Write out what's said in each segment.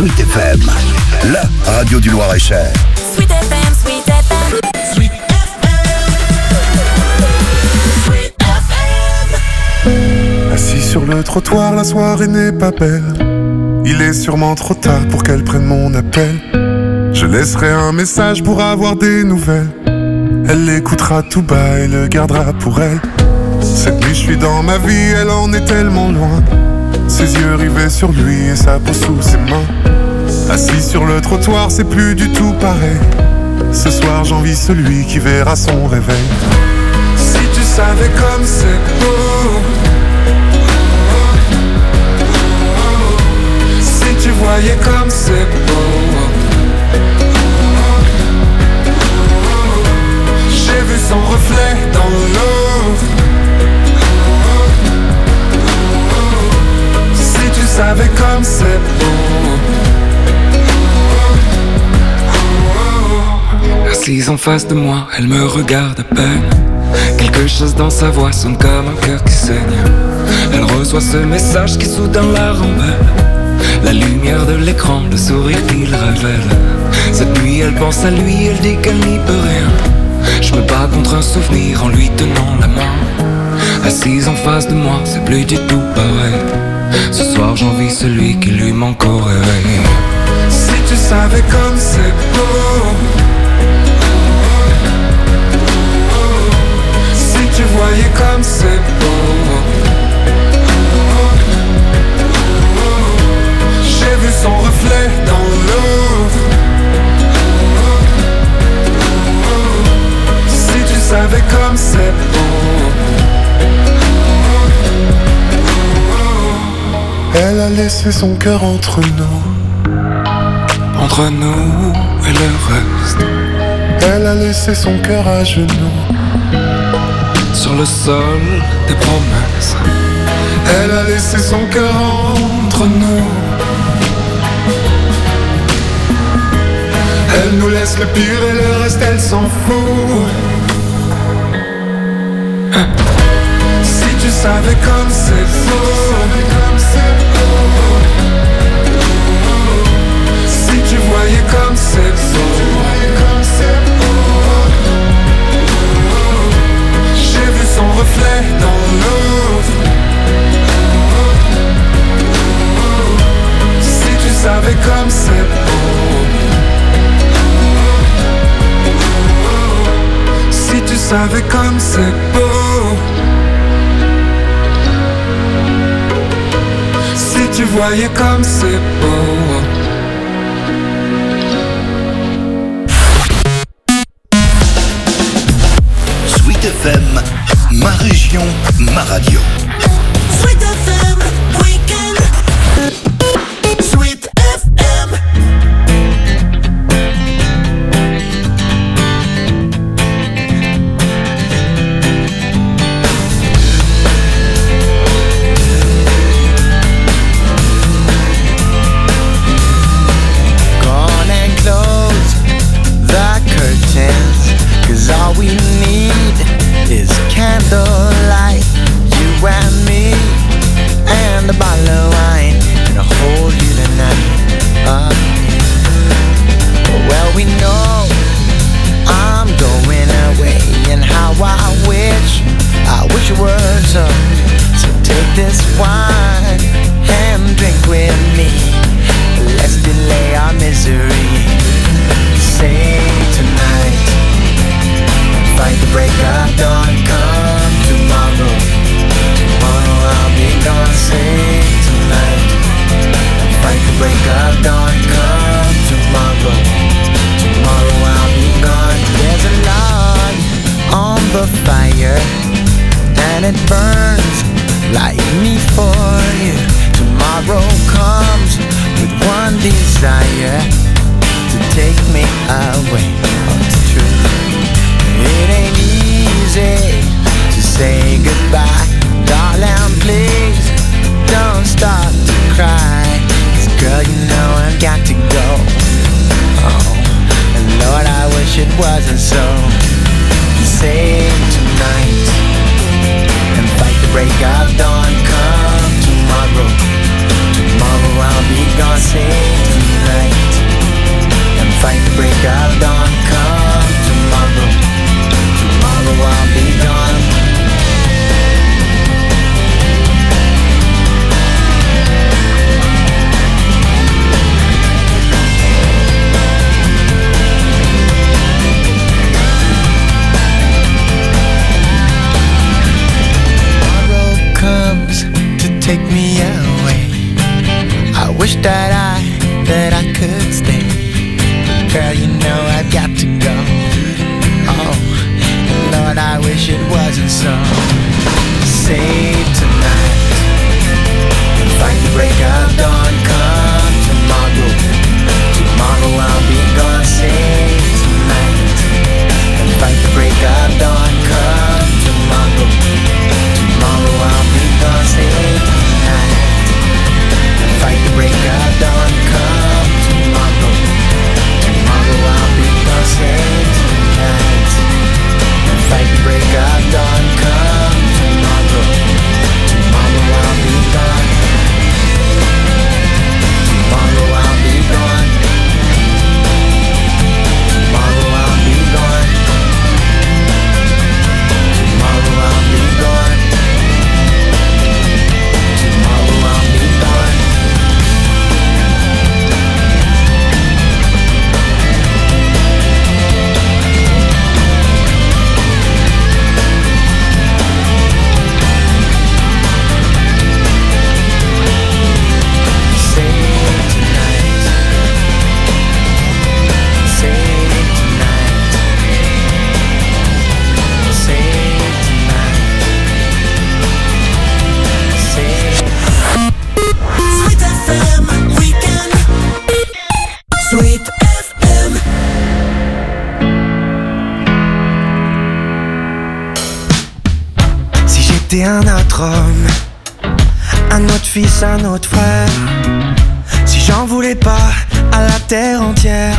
Sweet FM, la radio du Loir-et-Cher. Sweet FM, Sweet FM. Sweet FM. Assis sur le trottoir, la soirée n'est pas belle. Il est sûrement trop tard pour qu'elle prenne mon appel. Je laisserai un message pour avoir des nouvelles. Elle l'écoutera tout bas et le gardera pour elle. Cette nuit je suis dans ma vie, elle en est tellement loin. Ses yeux rivés sur lui et sa peau sous ses mains. Assis sur le trottoir, c'est plus du tout pareil. Ce soir j'envie celui qui verra son réveil. Si tu savais comme c'est beau, si tu voyais comme c'est beau. J'ai vu son reflet dans l'eau. Si tu savais comme c'est beau. Assise en face de moi, elle me regarde à peine. Quelque chose dans sa voix sonne comme un cœur qui saigne. Elle reçoit ce message qui soudain la rembelle. La lumière de l'écran, le sourire qu'il révèle. Cette nuit elle pense à lui, elle dit qu'elle n'y peut rien. Je me bats contre un souvenir en lui tenant la main. Assise en face de moi, c'est plus du tout pareil. Ce soir j'envie celui qui lui manque au réveil. Si tu savais comme c'est beau. Si tu voyais comme c'est beau. J'ai vu son reflet dans l'eau. Si tu savais comme c'est beau. Elle a laissé son cœur entre nous. Entre nous et le reste. Elle a laissé son cœur à genoux. Sur le sol des promesses. Elle a laissé son cœur entre nous. Elle nous laisse le pire et le reste elle s'en fout. Si tu savais comme c'est beau. Si tu voyais comme c'est beau. J'ai vu son reflet dans l'eau. Si tu savais comme c'est beau. Si tu savais comme c'est beau. Si tu voyais comme c'est beau. Sweet FM, ma région, ma radio. Sweet FM, weekend. Sweet FM. Gone and close the curtains, 'cause all we need is candlelight, you and me, and a bottle of wine, and I'll hold you tonight. Well, we know I'm going away, and how I wish it were so. So take this wine and drink with me. Let's delay our misery. Say tonight, fight the break of dawn. Come tomorrow, tomorrow I'll be gone. Say tonight, fight the break of dawn. Come tomorrow, tomorrow I'll be gone. There's a log on the fire, and it burns like me for you. Tomorrow comes with one desire, to take me away. Oh, it's true. It ain't easy to say goodbye. Darling, please don't start to cry. 'Cause girl, you know I've got to go. Oh, and Lord, I wish it wasn't so. Say tonight and fight the break of dawn. Come tomorrow, tomorrow I'll be gone. Say tonight. me away. I wish that I could stay. Girl, you know I've got to go. Oh, Lord, I wish it wasn't so. Save tonight and fight the break of dawn. Come tomorrow, tomorrow I'll be gone. Save tonight and fight the break of dawn. Come tomorrow, tomorrow I'll be gone. Save tonight and fight the break of dawn. Come tomorrow, tomorrow I'll be gone. Save tonight and fight the break of dawn. Come tomorrow, tomorrow I'll be gone. Tomorrow I'll be gone. Tomorrow I'll be gone. Tomorrow I'll be gone. Tomorrow I'll be gone. Sweet FM Weekend. Sweet FM. Si j'étais un autre homme, un autre fils, un autre frère, si j'en voulais pas à la terre entière,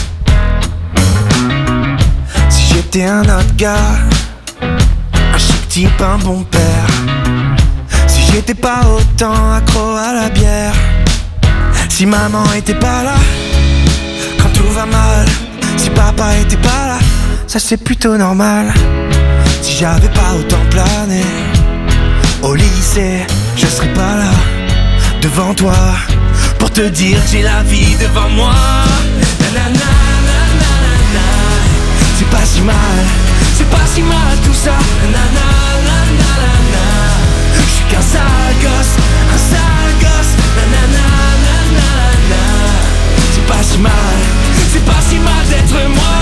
si j'étais un autre gars, un chic type, un bon père, si j'étais pas autant accro à la bière, si maman était pas là quand tout va mal, si papa était pas là, ça c'est plutôt normal. Si j'avais pas autant plané au lycée, je serais pas là devant toi pour te dire que j'ai la vie devant moi. Nanana, nanana, c'est pas si mal tout ça. Nanana, nanana, je suis qu'un sale gosse, nanana, nanana, c'est pas si mal d'être moi.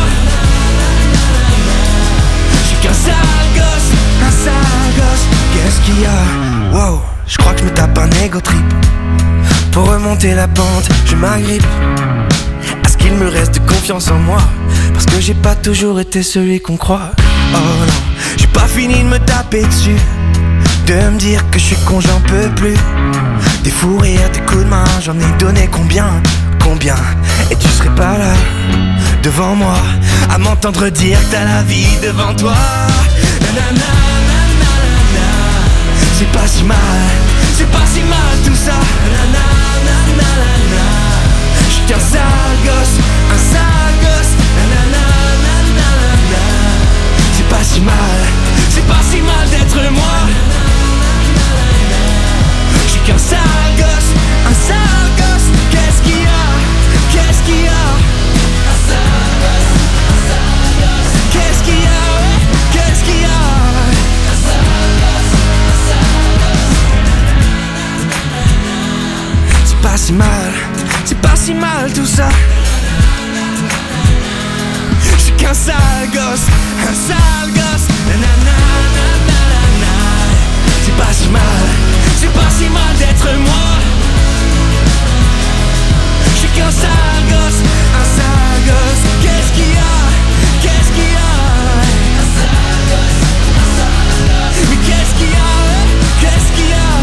Qu'un sale gosse, qu'est-ce qu'il y a? Wow, je crois que je me tape un ego trip. Pour remonter la pente, je m'agrippe à ce qu'il me reste de confiance en moi, parce que j'ai pas toujours été celui qu'on croit. Oh non, j'ai pas fini de me taper dessus, de me dire que je suis con, j'en peux plus. Des fous rires, des coups de main, j'en ai donné combien? Et tu serais pas là devant moi à m'entendre dire que t'as la vie devant toi. Nanana, nanana, c'est pas si mal tout ça. Nanana, nanana, je suis qu'un sale gosse, nanana, nanana, c'est pas si mal d'être moi. Je suis qu'un sale gosse, qu'est-ce qu'il y a? Qu'est-ce qu'il y a? Qu'est-ce qu'il y a? Qu'est-ce qu'il y a? C'est pas si mal tout ça. Je suis qu'un sale gosse, nanana, nanana, c'est pas si mal d'être moi. Je suis qu'un sale gosse, qu'est-ce qu'il y a? Qu'est-ce qu'il y a? Mais qu'est-ce qu'il y a? Qu'est-ce qu'il y a?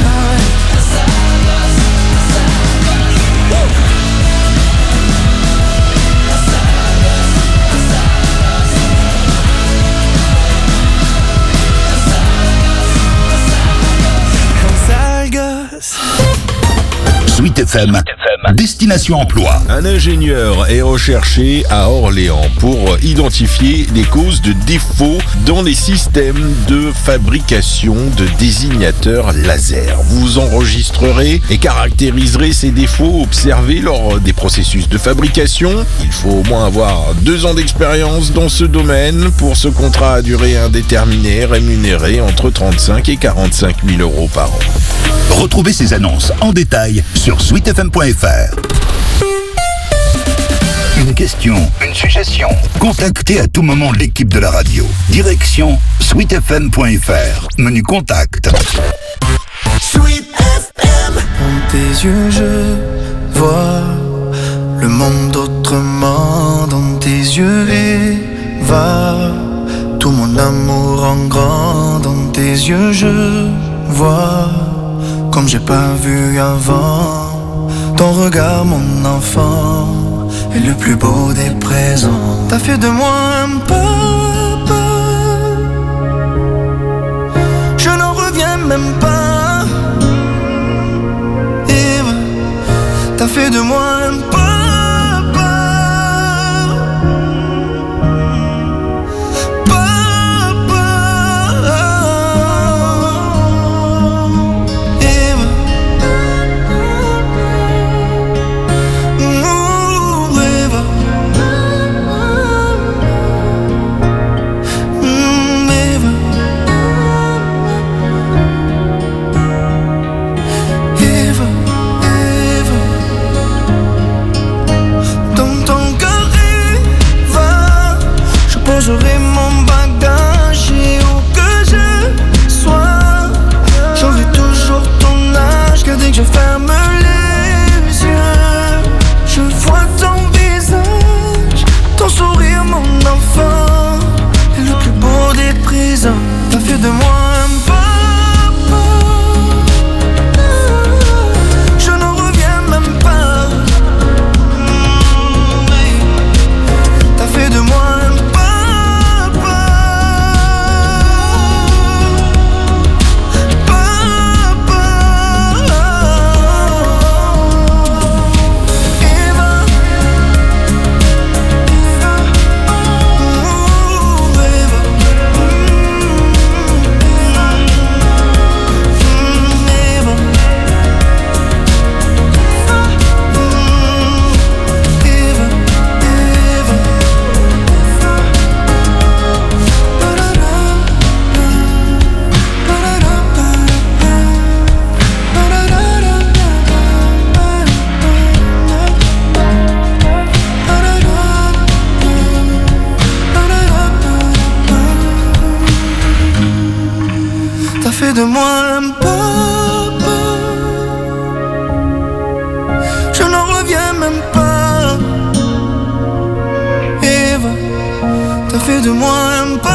Sweet FM Destination Emploi. Un ingénieur est recherché à Orléans pour identifier les causes de défauts dans les systèmes de fabrication de désignateurs laser. Vous enregistrerez et caractériserez ces défauts observés lors des processus de fabrication. Il faut au moins avoir 2 ans d'expérience dans ce domaine pour ce contrat à durée indéterminée, rémunéré entre 35 et 45 000 euros par an. Retrouvez ces annonces en détail sur sweetfm.fr. Une question, une suggestion. Contactez à tout moment l'équipe de la radio. Direction sweetfm.fr. Menu contact. Sweet FM. Dans tes yeux je vois le monde autrement. Dans tes yeux va tout mon amour en grand. Dans tes yeux je vois comme j'ai pas vu avant. Ton regard mon enfant est le plus beau des présents. T'as fait de moi un papa. Je n'en reviens même pas. Eve, t'as fait de moi un papa. J'aurai mon bagage et où que je sois, j'aurai toujours ton âge. Car dès que je ferme les yeux, je vois ton visage, ton sourire mon enfant, et le plus beau des présents. T'as fait de moi un papa. Je n'en reviens même pas. T'as fait de moi un papa. Fais de moi un papa. Je n'en reviens même pas. Eva, t'as fait de moi un papa.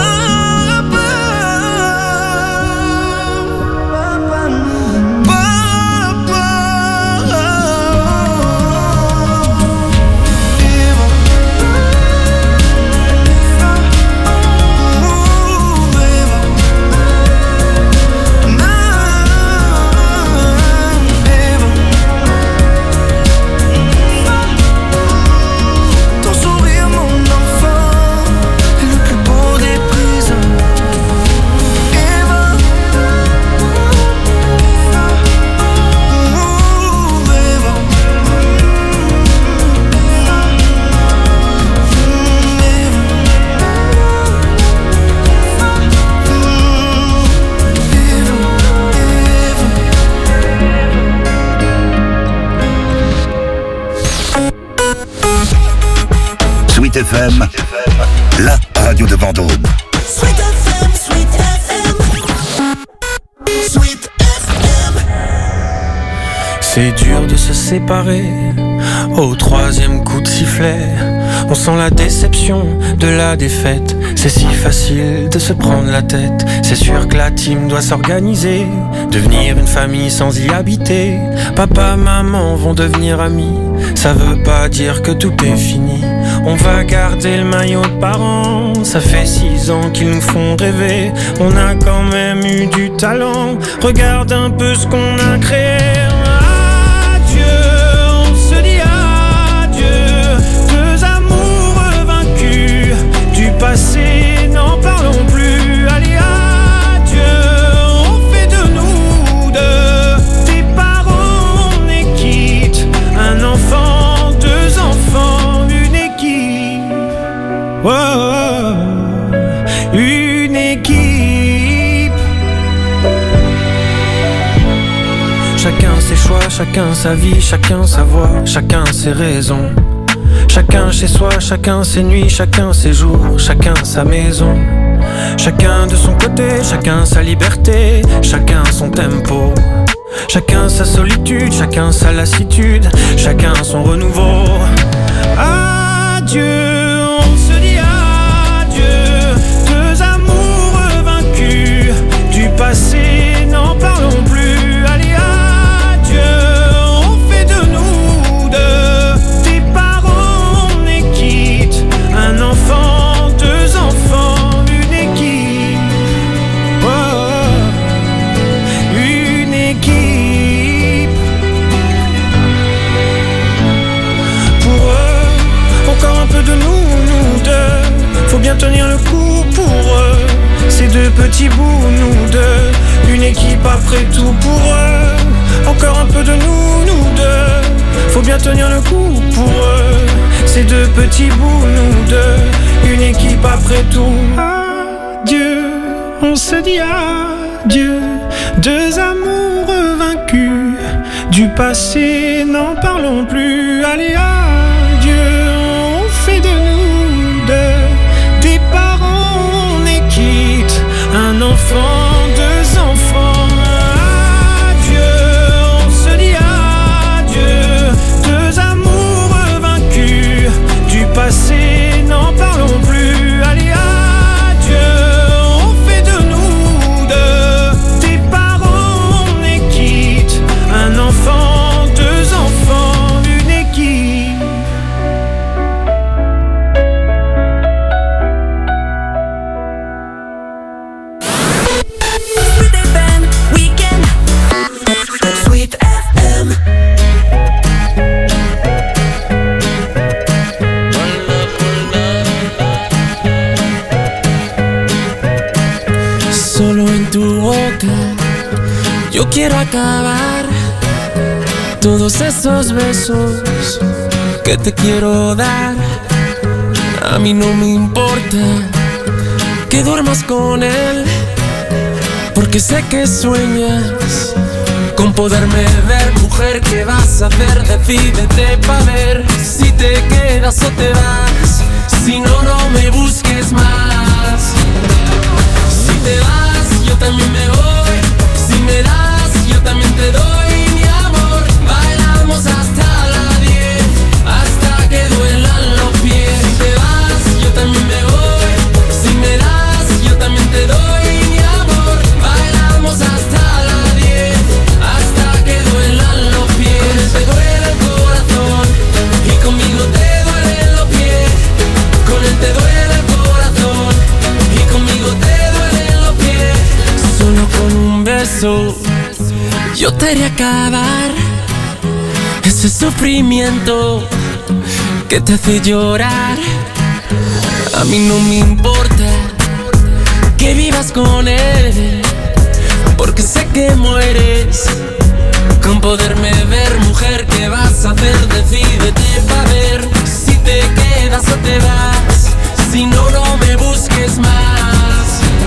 Sweet FM, la radio de Vendôme. Sweet FM, Sweet FM. Sweet FM. C'est dur de se séparer au 3e coup de sifflet. On sent la déception de la défaite. C'est si facile de se prendre la tête. C'est sûr que la team doit s'organiser, devenir une famille sans y habiter. Papa, maman vont devenir amis. Ça veut pas dire que tout est fini. On va garder le maillot de parents. Ça fait 6 ans qu'ils nous font rêver. On a quand même eu du talent. Regarde un peu ce qu'on a créé. Adieu, on se dit Oh, une équipe. Chacun ses choix, chacun sa vie, chacun sa voix, chacun ses raisons. Chacun chez soi, chacun ses nuits, chacun ses jours, chacun sa maison. Chacun de son côté, chacun sa liberté, chacun son tempo. Chacun sa solitude, chacun sa lassitude, chacun son renouveau. Adieu, on se dit adieu. Deux amours vaincus, du passé n'en parlons plus. Allez, adieu, on fait de nous deux des parents, on est quitte. Un enfant, deux enfants, une équipe. Oh, une équipe. Pour eux, encore un peu de nous deux. Faut bien tenir le coup pour eux. Ces deux petits bouts, nous deux. Une équipe après tout pour eux. Encore un peu de nous deux. Faut bien tenir le coup pour eux. Ces deux petits bouts, nous deux. Une équipe après tout. Adieu, on se dit adieu. Deux amours vaincus. Du passé, n'en parlons plus. Allez, adieu, on fait de nous deux des parents, on est quitte. Un enfant, deux enfants. Adieu, on se dit adieu. Deux amours vaincus. Du passé, n'en parlons plus. Allez, adieu, on fait de nous deux des parents, on est quitte. Un enfant, deux enfants, une équipe. Sweet FM Weekend. Sweet FM. Solo en tu boca yo quiero acabar todos esos besos que te quiero dar. A mí no me importa que duermas con él, porque sé que sueñas con poderme ver. Mujer, ¿qué vas a hacer? Decídete pa' ver si te quedas o te vas. Si no, no me busques más. Si te vas, yo también me voy. Si me das, yo también te doy mi amor. Bailamos hasta las 10, hasta que duelan los pies. Si te vas, yo también me voy. Si me das, yo también te doy mi amor. Bailamos hasta las 10, hasta que duelan los pies. Te duele el corazón y conmigo te duelen los pies. Con él te duele el corazón y conmigo te duelen los pies. Solo con un beso yo te haré acabar ese sufrimiento que te hace llorar. A mí no me importa que vivas con él, porque sé que mueres con poderme ver. Mujer, ¿qué vas a hacer? Decídete pa' ver si te quedas o te vas. Si no, no me busques más.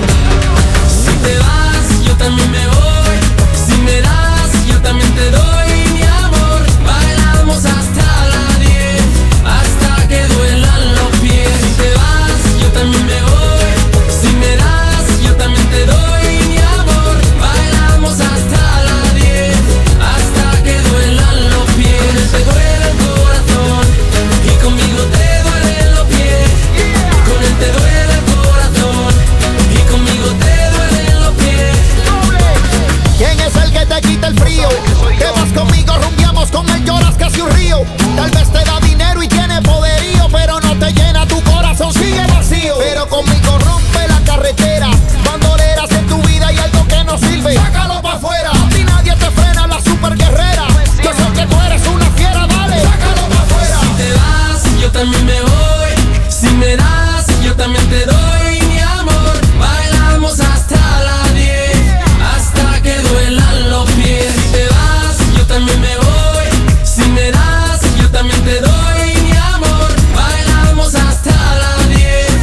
Si te vas, yo también me voy. Si me das, yo también te doy mi amor. Bailamos hasta las 10, hasta que duelan los pies. Si te vas, yo también me voy. Si me das, yo también te doy mi amor. Bailamos hasta las 10, hasta que duelan los pies. Te duele el corazón y conmigo te duelen los pies. Con él te duele el corazón y conmigo te duelen los pies. ¿Quién es el que te quita el frío? Te vas conmigo, rumbiamos, con él lloras casi un río. Tal vez te da dinero y tiene poderío, pero no te llena, tu corazón sigue vacío. Pero conmigo rompe la carretera. Bandoleras en tu vida y algo que no sirve, sácalo pa' afuera. Si nadie te frena, la super guerrera. Yo sé que tú eres una fiera, dale, sácalo pa' afuera. Si te vas, yo también me voy. Si me das, yo también te doy mi amor. Bailamos hasta las 10, hasta que duelan los pies. Si te vas, yo también me voy. Si me das, yo también te doy mi amor. Bailamos hasta las 10,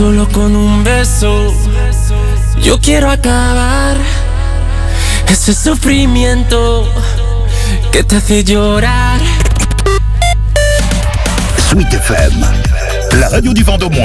solo con un beso. Yo quiero acabar ese sufrimiento que te hace llorar. Sweet FM, la radio du Vendômois.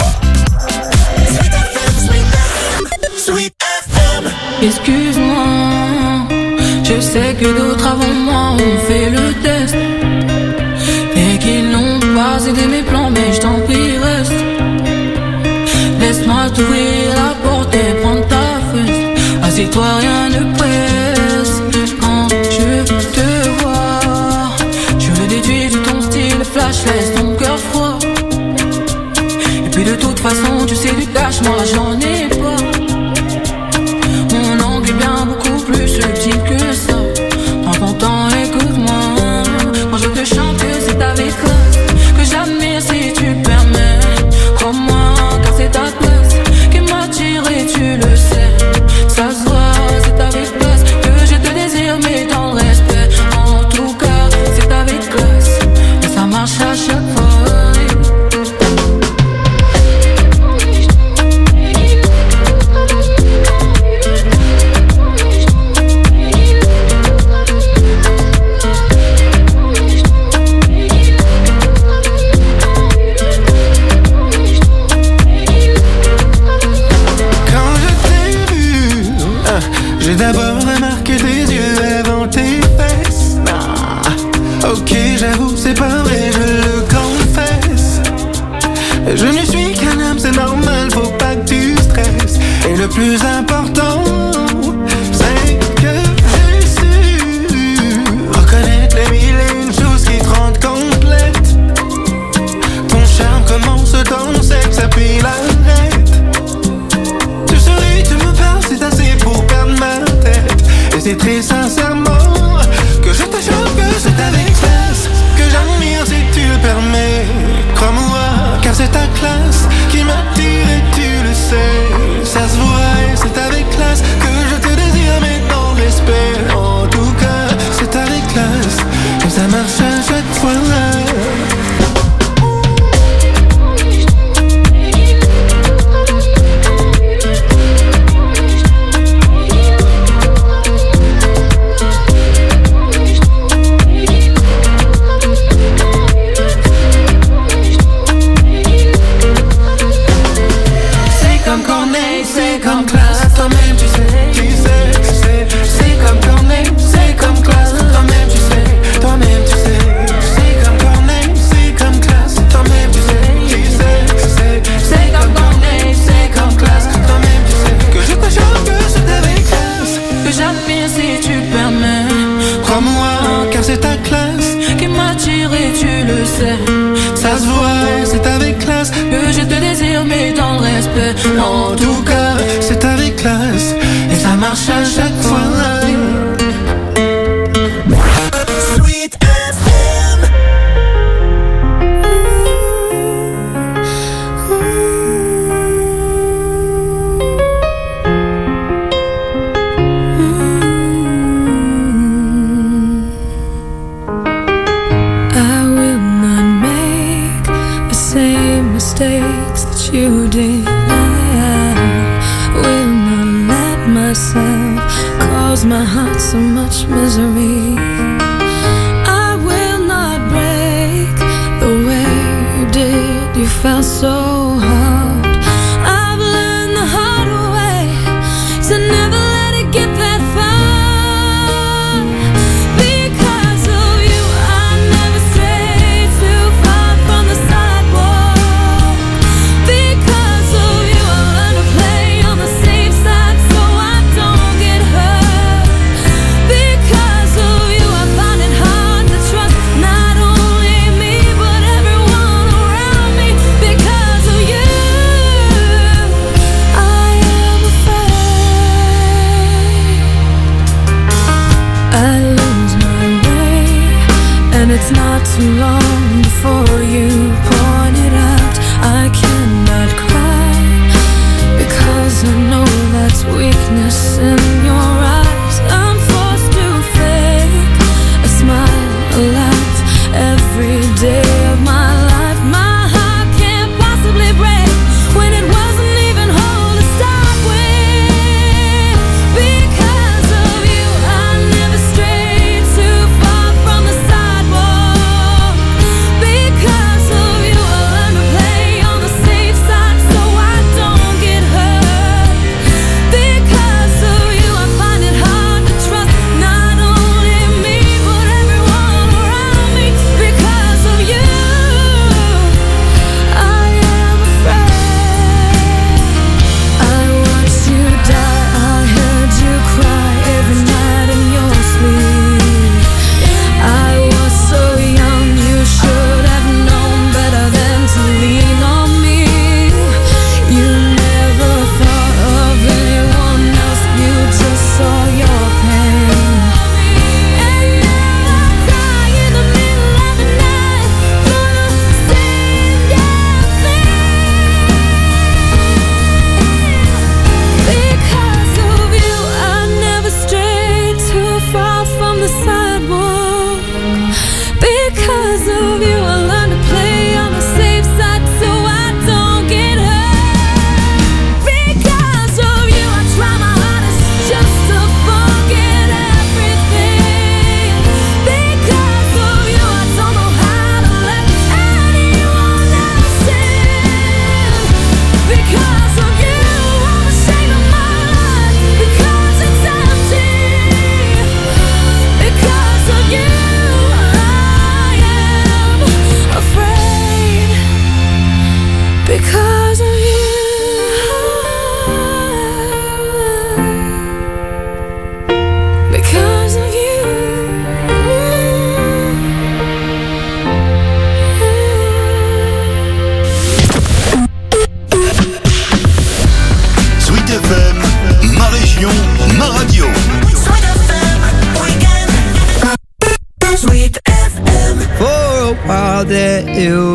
Sweet FM. Excuse-moi, je sais que d'autres avant moi ont fait le test et qu'ils n'ont pas aidé mes plans, mais je t'en prie reste. Laisse-moi t'ouvrir la porte et prendre ta fesse. Assieds-toi, rien ne presse. Quand je te vois, je le déduis de ton style flash, laisse ton cœur froid. Et puis de toute façon, tu sais du cash, moi j'en ai pas. Mon angle est bien beaucoup plus subtil que ça. Prends ton temps, écoute-moi. Quand je te chante, c'est avec classe que j'admire si tu permets. Crois-moi, car c'est ta place qui m'attire et tu le sais. Ça se voit, c'est avec classe que je te désire, mais dans le respect. En tout cas, c'est avec classe et ça marche à chaque fois. J'ai d'abord remarqué tes yeux avant tes fesses. Ah, ok, j'avoue, c'est pas vrai, je le confesse. Je ne suis qu'un homme, c'est normal, faut pas que tu stresses. Et le plus important, c'est que j'ai su reconnaître les mille et une choses qui te rendent complète. Ton charme commence dans le sexe, puis l'arrête. Tu souris, tu me parles, c'est assez pour perdre ma tête. Et c'est très sincèrement que je te jure que c'est avec classe que j'admire si tu le permets. Crois-moi, car c'est ta classe qui m'attire et tu le sais. Ça se voit et c'est avec classe que je te désire, mais dans le respect. En tout cas, c'est avec classe que ça marche à chaque fois. C'est comme classe, toi-même tu sais, c'est comme Corneille, c'est comme classe, toi-même tu sais, c'est comme Corneille, c'est comme classe, toi-même tu sais, c'est comme Corneille, c'est comme classe, toi-même tu sais, que je te jure que c'est avec classe, que j'admire si tu le permets, crois-moi, car c'est ta classe qui m'attire et tu le sais, ça se voit, c'est avec classe, que je te désire mais dans le respect, en tout cas, c'est avec classe et ça marche à chaque fois. Sweet FM. I will not make the same mistakes that you did. Cause my heart so much misery. I will not break the way you did. You felt so hard. I've learned the hard way to never let it get that far. Because of you, I never strayed too far from the sidewalk. Because of you, I learned to play on the safe side so I don't get hurt. Because of you, I find it hard to trust not only me but everyone around me. Because of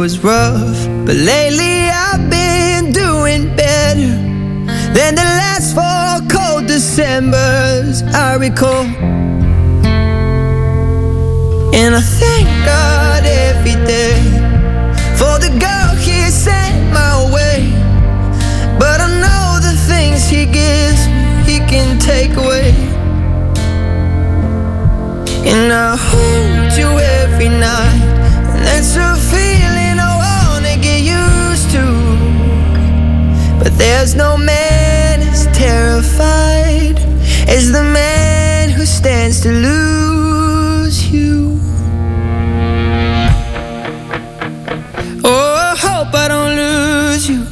was rough, but lately I've been doing better than the last 4 cold Decembers I recall. And I thank God every day for the girl He sent my way. But I know the things He gives me, He can take away. And I hold you every night, and that's a feeling I wanna get used to. But there's no man as terrified as the man who stands to lose you. Oh, I hope I don't lose you.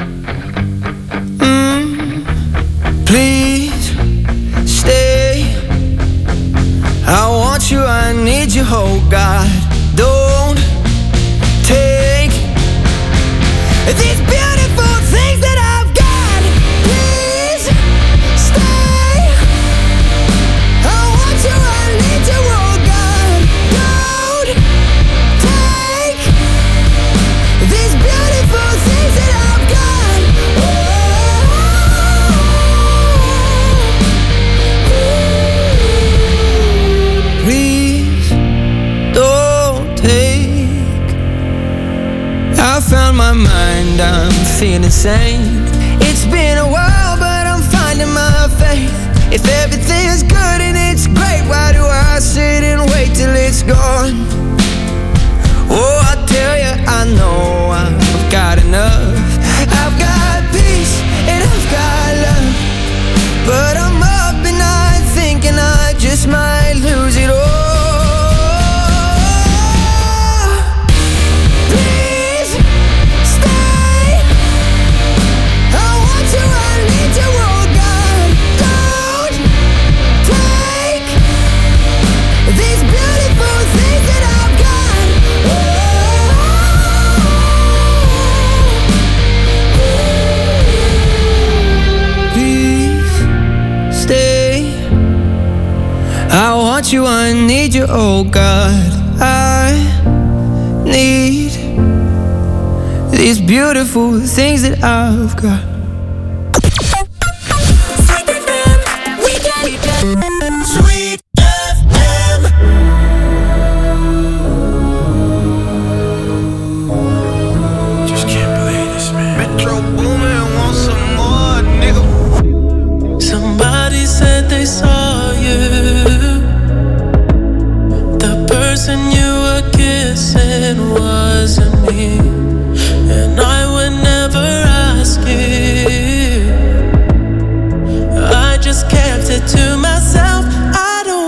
Please stay. I want you, I need you, oh God. Don't take these beautiful things that I've got. Please stay. I want you, I need you, oh God. Don't take these beautiful things that I've got. Please don't take. I found my mind, I'm feeling sane. It's been a while, but I'm finding my faith. If everything's good and it's great, why do I sit and wait till it's gone? Oh, I tell you, I know I've got enough. I've got peace and I've got love, but I'm up at night thinking I just might lose it all. Please stay. I want you, I need you, oh God. Don't take these beautiful things that I've got. Please stay. I want you, I need you, oh God. I need these beautiful things that I've got. Sweet FM. Just can't believe this, man. Metro Boomin want some more, nigga. Somebody said they saw you. The person you were kissing wasn't me, and I would never ask you. I just kept it to myself. I don't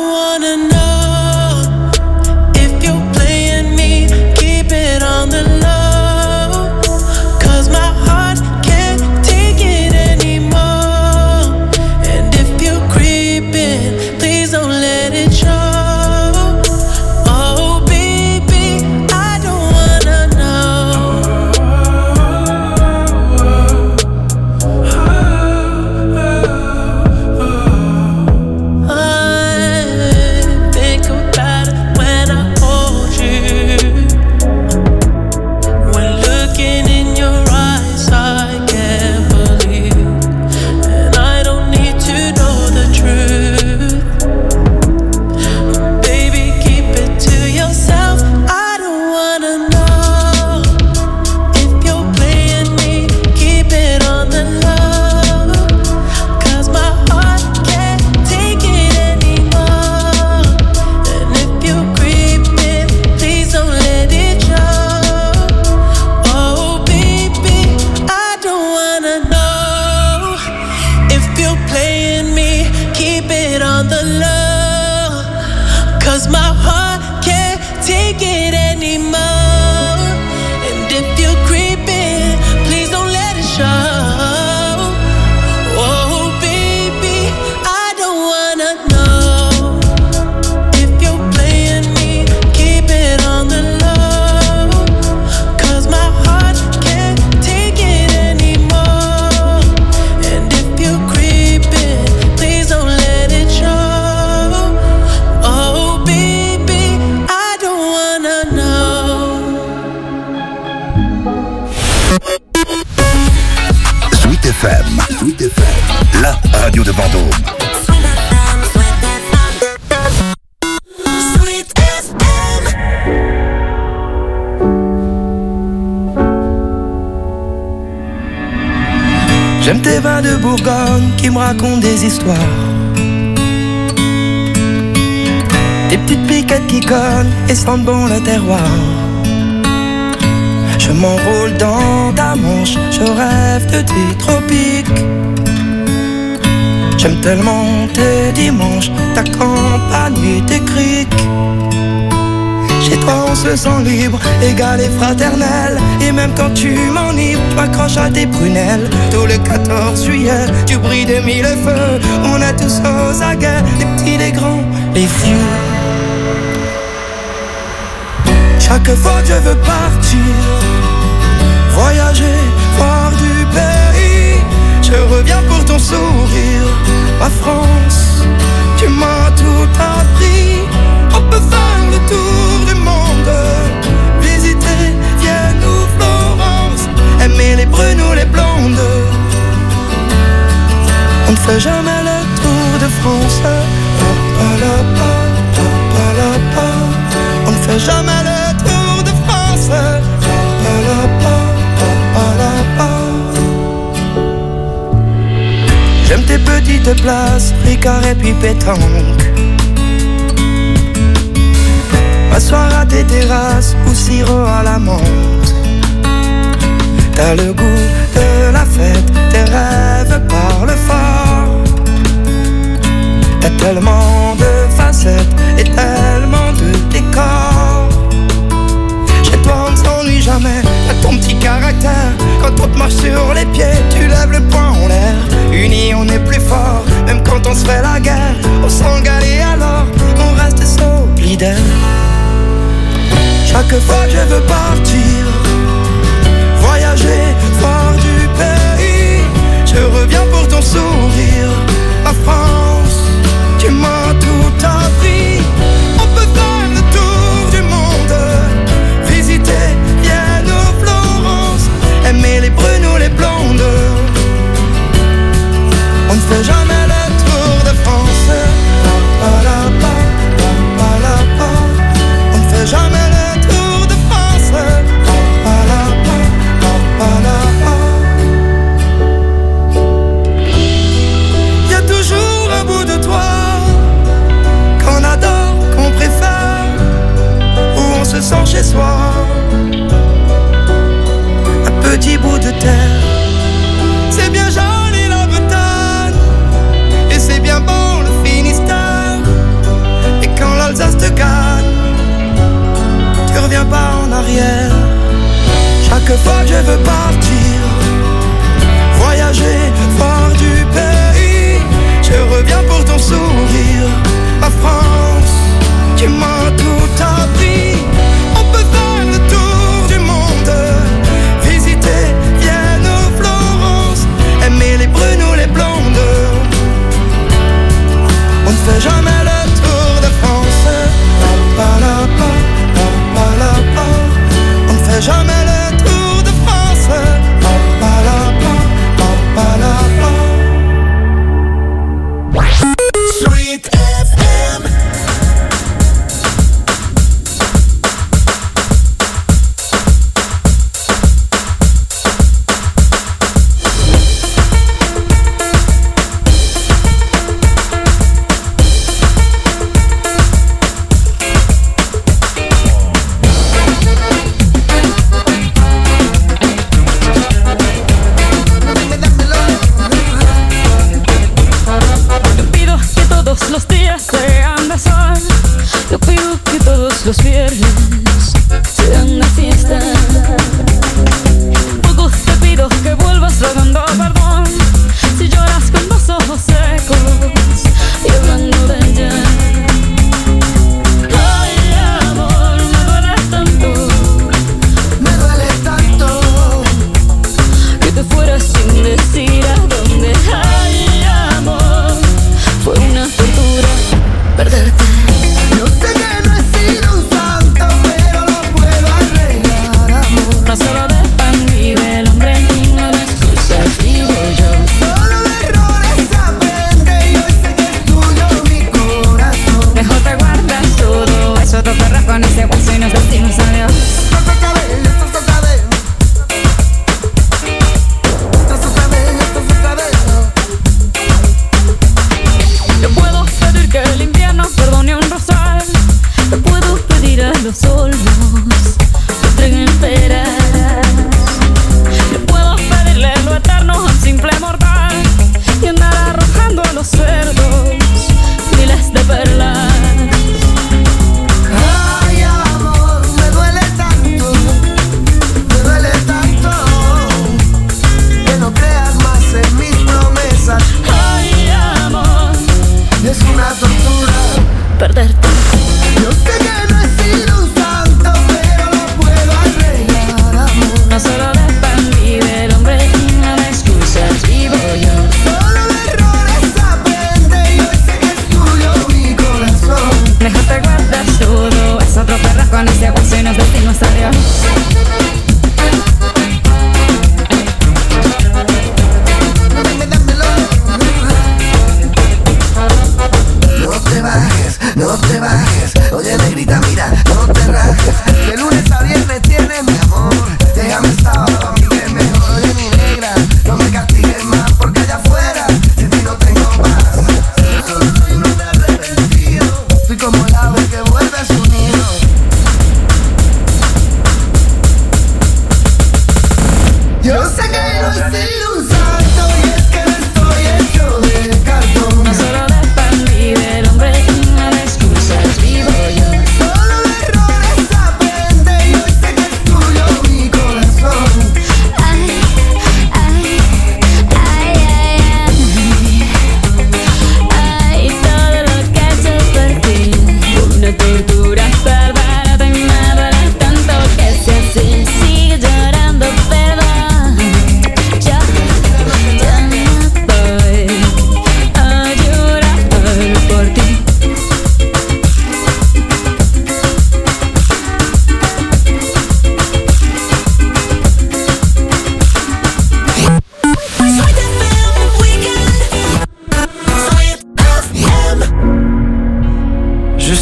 FM. Sweet FM, la radio de Vendôme. J'aime tes vins de Bourgogne qui me racontent des histoires. Tes petites piquettes qui cognent et sentent bon le terroir. Je m'enroule dans ta manche, je rêve de tes tropiques. J'aime tellement tes dimanches, ta campagne et tes criques. Chez toi on se sent libre, égal et fraternel. Et même quand tu m'enivres, tu m'accroches à tes prunelles. Tout le 14 juillet, tu brilles de mille feux. On est tous aux aguets, les petits, les grands, les vieux. Chaque fois que je veux partir, voyager, voir du pays, je reviens pour ton sourire. Ma France, tu m'as tout appris. On peut faire le tour du monde, visiter Vienne ou Florence, aimer les brunes ou les blondes. On ne fait jamais le tour de France. On ne fait jamais le tour de France. J'aime tes petites places, Ricard et puis pétanque. M'asseoir à tes terrasses ou sirop à la menthe. T'as le goût de la fête, tes rêves parlent fort. T'as tellement de facettes et tellement de décors. Chez toi on ne s'ennuie jamais, t'as ton petit caractère. Quand on te marche sur les pieds, tu lèves le poing en l'air. Unis on est plus fort, même quand on se fait la guerre. On s'engale et alors on reste solidaire. Chaque fois que je veux partir, voyager, voir du pays, je reviens pour ton sourire. Ma France, tu m'as tout appris. On peut faire le tour du monde, visiter Vienne ou Florence, aimer les brunes ou les blondes. On ne fait jamais le tour de France. On ne fait jamais le tour de France. Y a toujours un bout de toi qu'on adore, qu'on préfère, où on se sent chez soi. Un petit bout de terre, c'est bien joli la Bretagne, et c'est bien bon le Finistère. Et quand l'Alsace te gagne, tu reviens pas en arrière. Chaque fois que je veux partir, voyager, voir du pays, je reviens pour ton sourire. Ma France, tu m'as tout appris. On peut faire le tour du monde, visiter Vienne ou Florence, aimer les brunes ou les blondes. On ne fait jamais le tour de France. On ne fait jamais le tour de France. Sweet FM.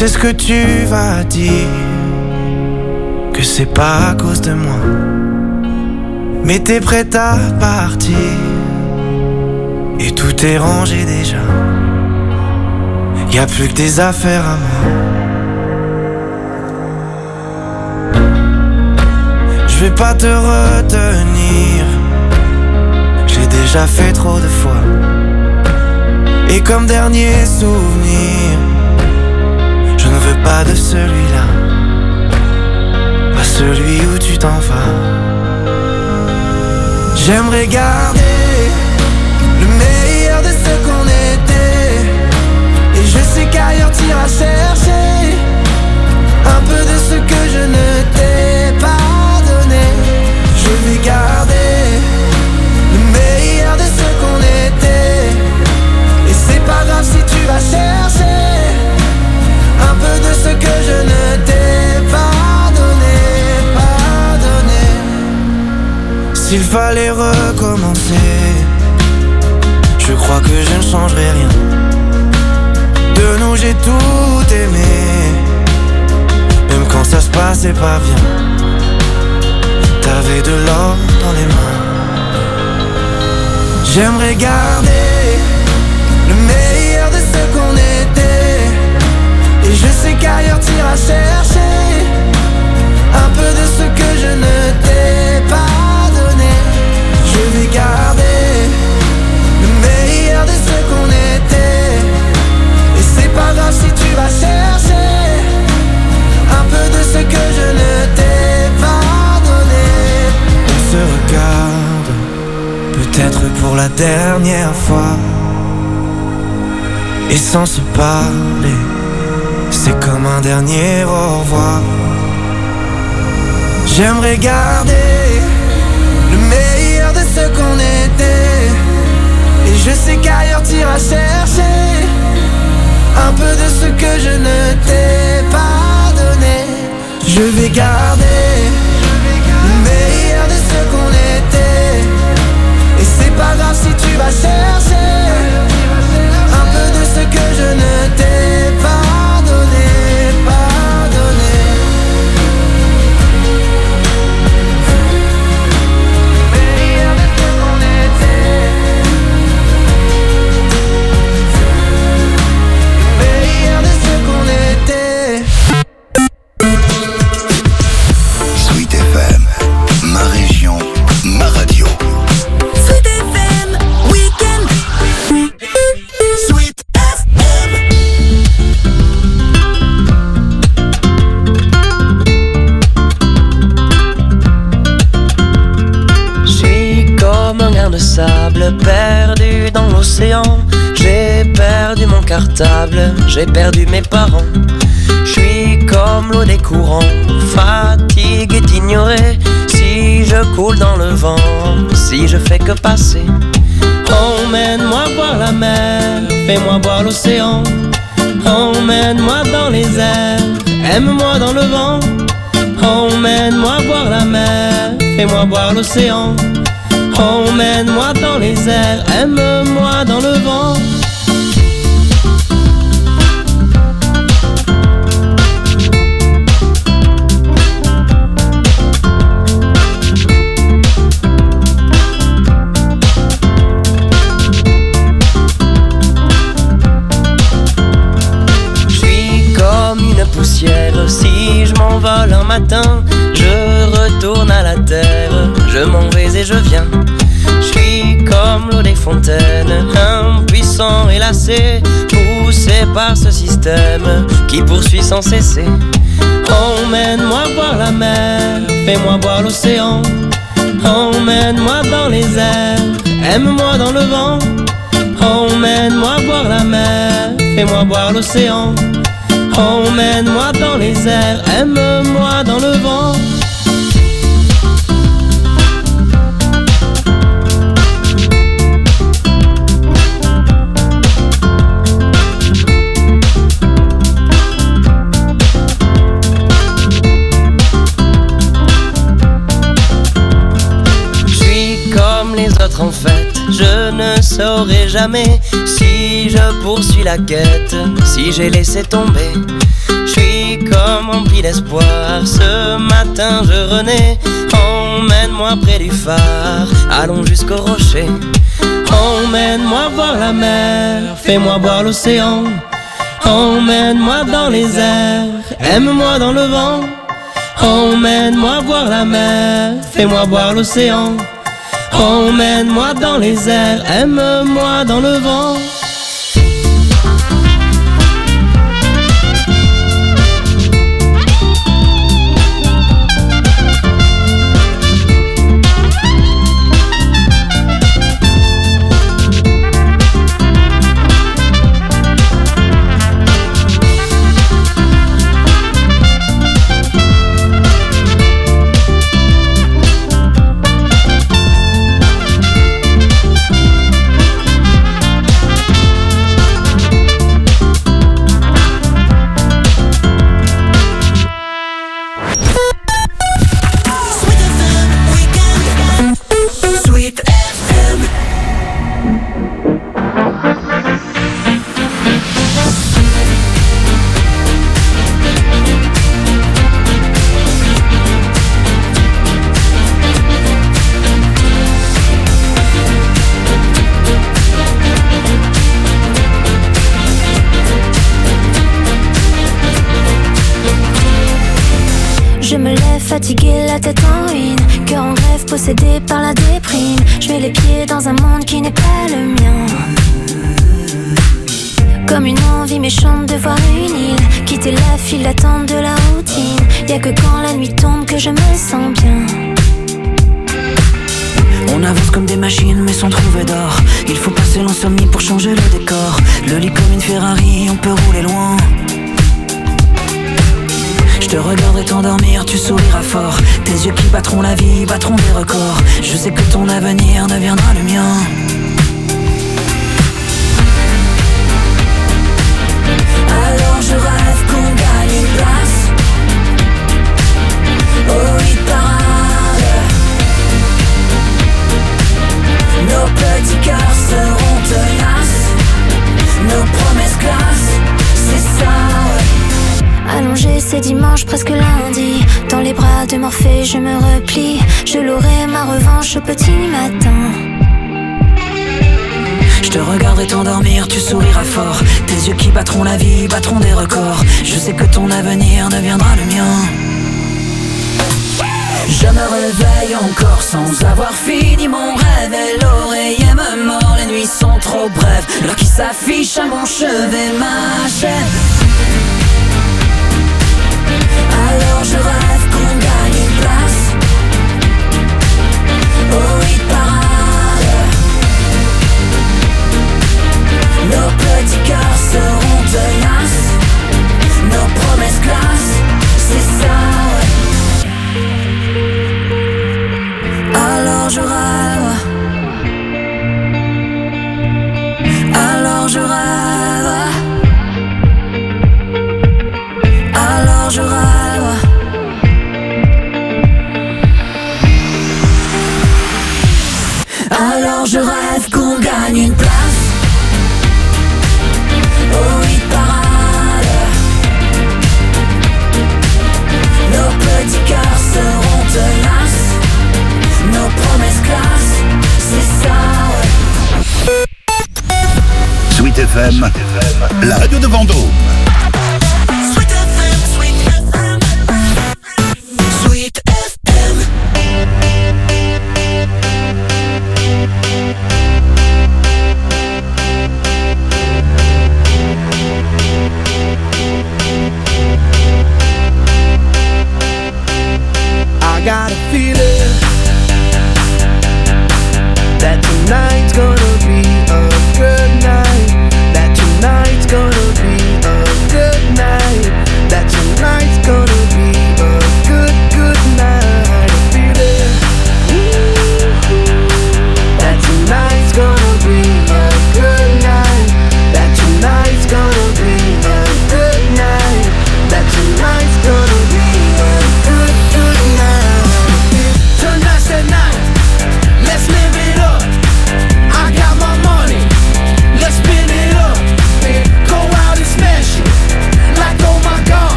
sais ce que tu vas dire, que c'est pas à cause de moi, mais t'es prête à partir et tout est rangé déjà. Y'a plus que des affaires à moi. Je vais pas te retenir, j'ai déjà fait trop de fois. Et comme dernier souvenir, je ne veux pas de celui-là, pas celui où tu t'en vas. J'aimerais garder le meilleur de ce qu'on était, et je sais qu'ailleurs t'iras chercher un peu de ce que je ne t'ai pas donné. Je vais garder le meilleur de ce qu'on était, et c'est pas grave si tu vas chercher un peu de ce que je ne t'ai pas donné, pas donné. S'il fallait recommencer, je crois que je ne changerai rien. De nous j'ai tout aimé, même quand ça se passait pas bien. T'avais de l'or dans les mains. J'aimerais garder le meilleur de ce qu'on était, et je sais qu'ailleurs t'iras chercher un peu de ce que je ne t'ai pas donné. Je vais garder le meilleur de ce qu'on était, et c'est pas grave si tu vas chercher un peu de ce que je ne t'ai pas donné. On se regarde, peut-être pour la dernière fois, et sans se parler, c'est comme un dernier au revoir. J'aimerais garder le meilleur de ce qu'on était, et je sais qu'ailleurs t'iras chercher un peu de ce que je ne t'ai pas donné. Je vais garder le meilleur de ce qu'on était, et c'est pas grave si tu vas chercher un peu de ce que je ne t'ai pas donné, pas donné. Meilleur de ce qu'on était, meilleur de ce qu'on était. Sweet FM, ma région, ma radio. Sweet FM Weekend. Sweet FM. Je suis comme un grain de sable perdu dans l'océan. J'ai perdu mon cartable, j'ai perdu mes parents. Je suis comme l'eau des courants, fatigué d'ignorer. Si je coule dans le vent, si je fais que passer. Emmène-moi voir la mer, fais-moi voir l'océan. Emmène-moi dans les airs, aime-moi dans le vent. Emmène-moi voir la mer, fais-moi voir l'océan. Emmène-moi dans les airs, aime-moi dans le vent. Si je m'envole un matin, je retourne à la terre. Je m'en vais et je viens. Je suis comme l'eau des fontaines, impuissant et lassé, poussé par ce système qui poursuit sans cesser. Emmène-moi voir la mer, fais-moi voir l'océan. Emmène-moi dans les airs, aime-moi dans le vent. Emmène-moi voir la mer, fais-moi voir l'océan. Emmène-moi dans les airs, aime-moi dans le vent. saurai jamais si je poursuis la quête, si j'ai laissé tomber. Je suis comme rempli d'espoir, ce matin je renais. Emmène-moi près du phare, allons jusqu'au rocher. Emmène-moi voir la mer, fais-moi voir l'océan. Emmène-moi dans les airs, aime-moi dans le vent. Emmène-moi voir la mer, fais-moi voir l'océan. Emmène-moi dans les airs, aime-moi dans le vent. Fatigué, la tête en ruine, cœur en grève, possédé par la déprime. Je mets les pieds dans un monde qui n'est pas le mien. Comme une envie méchante de voir une île, quitter la file d'attente de la routine. Y'a que quand la nuit tombe que je me sens bien. On avance comme des machines mais sans trouver d'or. Il faut passer l'insomnie pour changer le décor. Le lit comme une Ferrari, on peut rouler loin. Je te regarderai t'endormir, tu souriras fort. Tes yeux qui battront la vie, battront des records. Je sais que ton avenir deviendra le mien. Alors je rêve qu'on gagne une place au hit parade. Nos petits cœurs seront tenaces, nos promesses classent, c'est ça. Allongé, c'est dimanche, presque lundi. Dans les bras de Morphée, je me replie. Je l'aurai ma revanche au petit matin. Je te regarderai t'endormir, tu souriras fort. Tes yeux qui battront la vie, battront des records. Je sais que ton avenir deviendra le mien. Je me réveille encore sans avoir fini mon rêve. Et l'oreiller me mord, les nuits sont trop brèves. L'heure qui s'affiche à mon chevet m'achève. Alors je rêve qu'on gagne une place au hit parade. Nos petits cœurs seront tenaces, nos promesses classent, c'est ça. Alors je rêve, alors je rêve, alors je rêve. Alors je rêve qu'on gagne une place au hit parade. Nos petits cœurs seront tenaces, nos promesses classent, c'est ça. Sweet FM, la radio de Vendôme. I got a feeling that tonight's gonna be a good night. That tonight's gonna be a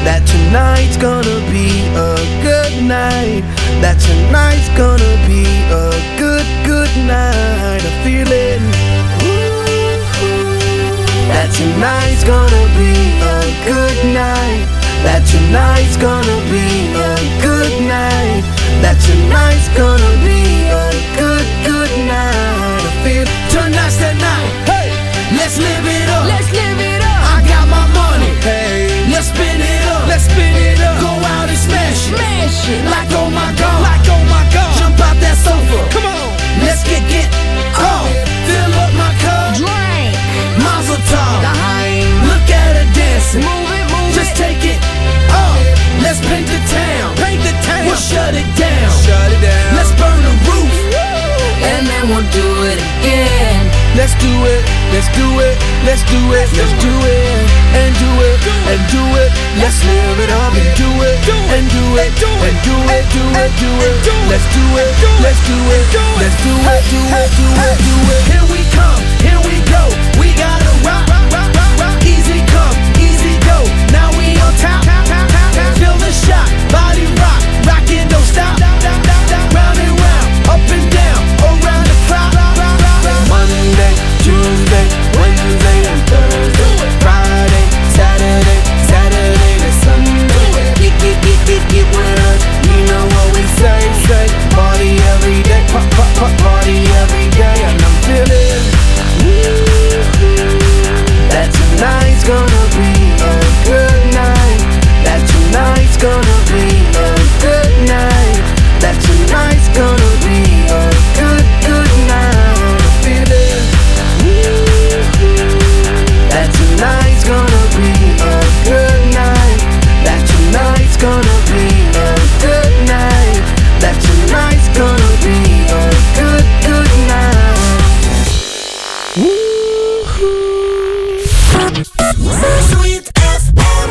that tonight's gonna be a good night. That tonight's gonna be a good, good night. I'm feeling that tonight's gonna be a good night. That tonight's gonna be a good night. That tonight's gonna be a good, good night. I feel tonight's the night. Hey, let's live it up. Let's live it up. I got my money. Hey, let's spin it up. Let's spin it up. Go out and smash it. Smash it. Like oh my god. Like oh my god. Jump out that sofa. Come on. Let's get oh. Fill up my cup. Drink. Mazel tov. Daheim. Look at her dancing. Move it, move Just it. take it off. Let's paint the town. Paint the town. We'll shut it down. Shut it down. Let's burn the roof. And then we'll do it again. Let's do it. Let's do it. Let's do it. Let's do it. And do it. And do it. Let's live it up and do it. And do it. And do it. Do it. Do it. Let's do it. Let's do it. Let's do it. Do it. Do it. Do it. Here we come. Here we go. We gotta rock. Easy come. Easy go. Now we on top. Feel the shot. Body rock. Rockin', don't stop. Round and round. Up and down. Around the clock. Monday, Tuesday, Wednesday, and Thursday. Friday, Saturday, Saturday to Sunday. Get with us. You know what we say. Party every day. Party every day. And I'm feeling that tonight's gonna be a good night. That tonight's gonna be a good night. That tonight's gonna be a good, good night. I'm feeling that tonight's gonna be a good night. That tonight's gonna be a good night. That tonight's gonna be a good, good night. Sweet FM.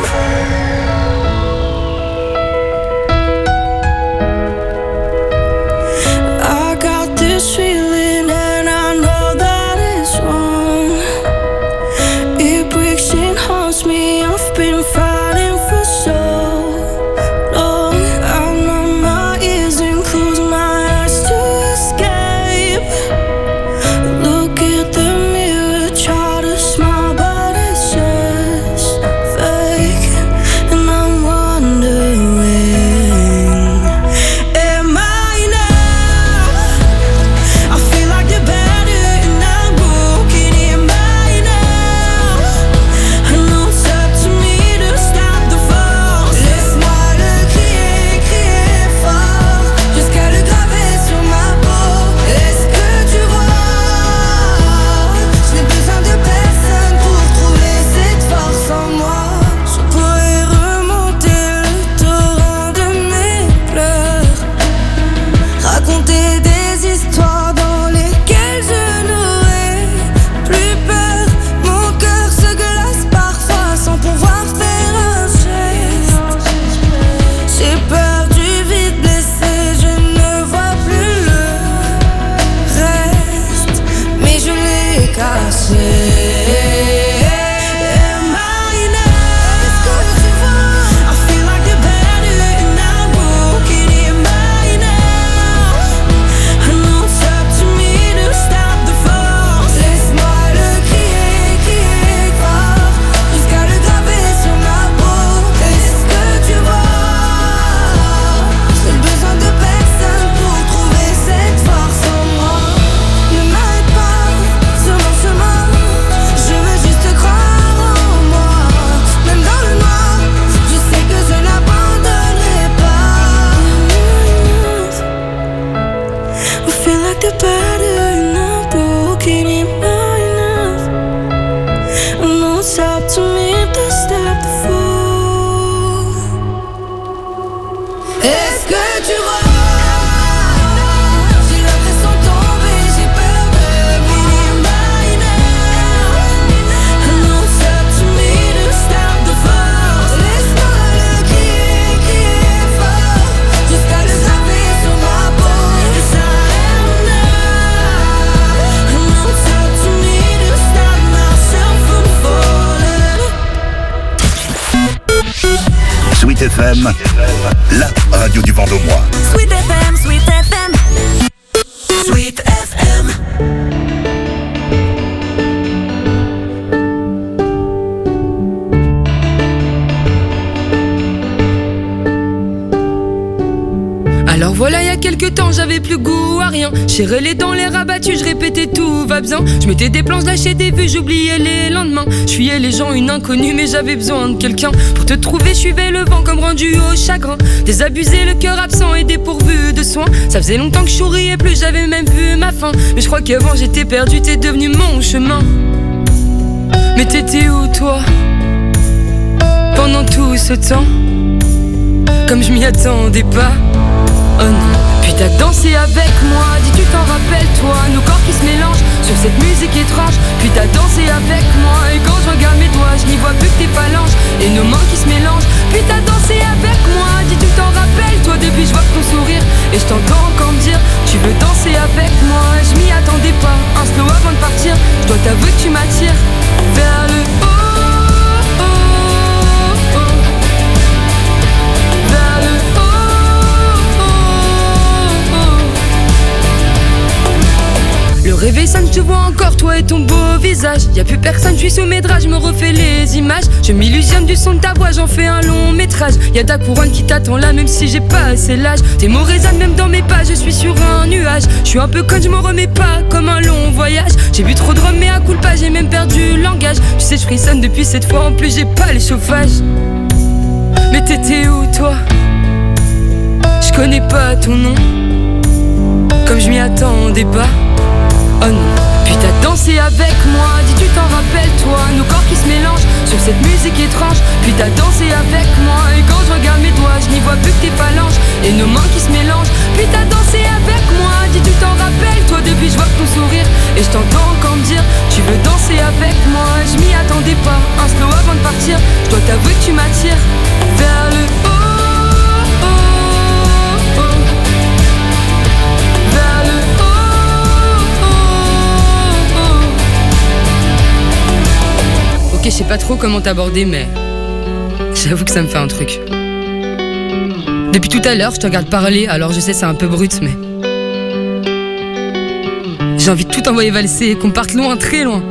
I got this feeling and I know that it's wrong. It breaks and haunts me. I've been fighting for so long. I numb my ears and close my eyes to escape. Look at the mirror, try to smile, but it's just fake. And I'm wondering, am I enough? I feel like the better and I'm broken. Am I enough? I know it's up to me to stop the fall. Laisse-moi le crier, crier fort, jusqu'à le graver sur ma peau. Est-ce que tu vois? Je n'ai besoin de personne pour trouver cette force en moi. Je pourrais remonter le torrent de mes pleurs, raconter des histoires dans lesquelles je n'aurais plus peur. Mon cœur se glace parfois sans pouvoir faire un geste. J'ai peur du vide blessé, je ne vois plus le reste, mais je l'ai caché. Am I enough? Est-ce que tu vois? I feel like the better and I'm broken. Am I enough? I know it's up to me to stop the fall. Laisse-moi le crier, crier fort, jusqu'à le graver sur ma peau. Est-ce que tu vois? J'ai besoin de personne pour trouver cette force en moi. Ne m'arrête pas sur mon chemin. FM, la radio du Vendômois. Sweet FM, Sweet FM. Sweet FM. Alors voilà, il y a quelques temps, j'avais plus goût à rien. J'ai relé dans les rabattus, je répétais tout va bien. Je mettais des plans, lâchais des vues, j'oubliais les lendemains. Je fuyais les gens, une inconnue, mais j'avais besoin de quelqu'un. Pour te trouver, je suivais le vent comme rendu au chagrin. Désabusé, le cœur absent et dépourvu de soins. Ça faisait longtemps que je souriais plus, j'avais même vu ma fin. Mais je crois qu'avant j'étais perdu, t'es devenu mon chemin. Mais t'étais où toi pendant tout ce temps? Comme je m'y attendais pas. Oh non. Puis t'as dansé avec moi, dis tu t'en rappelles toi, nos corps qui se mélangent sur cette musique étrange. Puis t'as dansé avec moi, et quand je regarde mes doigts, je n'y vois plus que tes phalanges et nos mains qui se mélangent. Puis t'as dansé avec moi, dis tu t'en rappelles toi, depuis je vois ton sourire et je t'entends encore me dire tu veux danser avec moi. Je m'y attendais pas, un slow avant de partir, je dois t'avouer que tu m'attires vers le haut. Le réveil sonne, je te vois encore, toi et ton beau visage. Y'a plus personne, je suis sous mes draps, je me refais les images. Je m'illusionne du son de ta voix, j'en fais un long métrage. Y'a ta couronne qui t'attend là, même si j'ai pas assez l'âge. Tes mots résonnent même dans mes pas, je suis sur un nuage. Je suis un peu conne, je m'en remets pas, comme un long voyage. J'ai bu trop de rhum, mais à coup pas, j'ai même perdu le langage. Tu sais, je frissonne depuis cette fois, en plus j'ai pas le chauffage. Mais t'étais où toi? Je connais pas ton nom, comme je m'y attendais pas. Oh non. Puis t'as dansé avec moi, dis tu t'en rappelles toi, nos corps qui se mélangent sur cette musique étrange. Puis t'as dansé avec moi, et quand je regarde mes doigts, je n'y vois plus que tes phalanges et nos mains qui se mélangent. Puis t'as dansé avec moi, dis tu t'en rappelles toi, depuis je vois ton sourire et je t'entends encore me dire tu veux danser avec moi. Je m'y attendais pas, un slow avant de partir, je dois t'avouer que tu m'attires vers le haut. Ok, je sais pas trop comment t'aborder, mais j'avoue que ça me fait un truc. Depuis tout à l'heure, je te regarde parler, alors je sais c'est un peu brut, mais j'ai envie de tout envoyer valser et qu'on parte loin, très loin.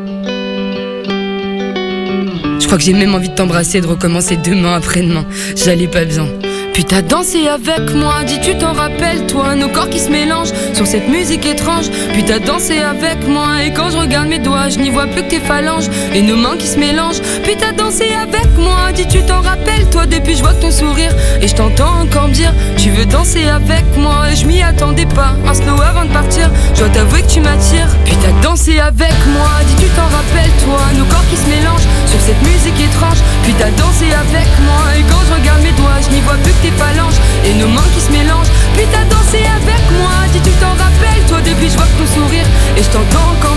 Je crois que j'ai même envie de t'embrasser et de recommencer demain après-demain. J'allais pas bien. Puis t'as dansé avec moi, dis tu t'en rappelles toi, nos corps qui se mélangent sur cette musique étrange. Puis t'as dansé avec moi, et quand je regarde mes doigts, je n'y vois plus que tes phalanges et nos mains qui se mélangent. Puis t'as dansé avec moi, dis tu t'en rappelles toi, depuis je vois ton sourire et je t'entends encore me dire tu veux danser avec moi. Et je m'y attendais pas, un slow avant de partir, je dois t'avouer que tu m'attires. Puis t'as dansé avec moi, dis tu t'en rappelles toi, nos corps qui se mélangent sur cette musique étrange. Puis t'as dansé avec moi, et quand je regarde mes doigts, je n'y vois plus que tes phalanges et nos mains qui se mélangent. Puis t'as dansé avec moi, dis tu t'en rappelles toi, depuis je vois ton sourire et je t'entends encore